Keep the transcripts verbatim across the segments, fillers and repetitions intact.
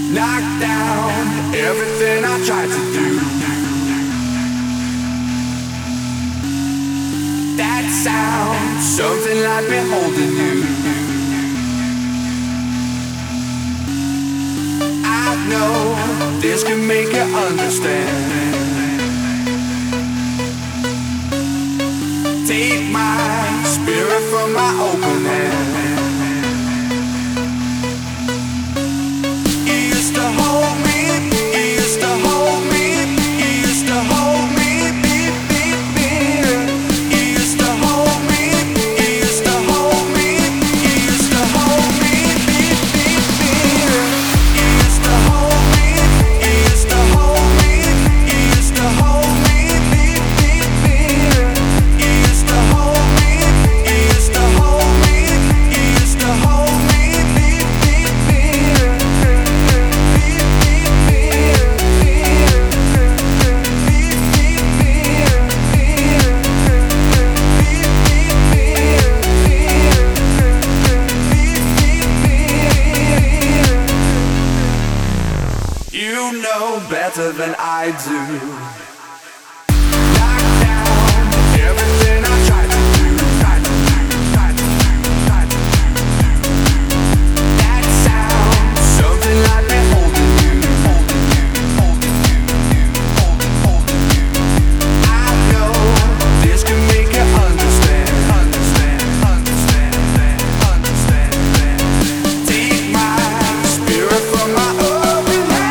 Knock down everything I tried to do. That sound, something like me holding you. I know this can make you understand. Take my spirit from my open hand. You know better than I do. Knock down everything I tried to do. Tried to do, tried to do, tried to do. That sound, something like me holding you, holding you, holding you, you, holding, holding you. I know this can make you understand, understand, understand, understand, understand. Take my spirit from my open hand.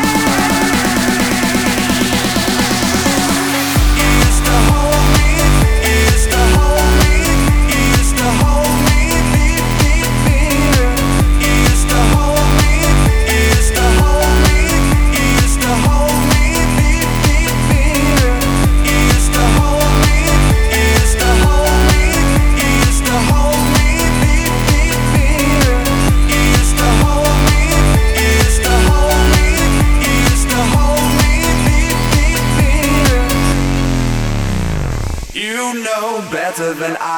You know better than I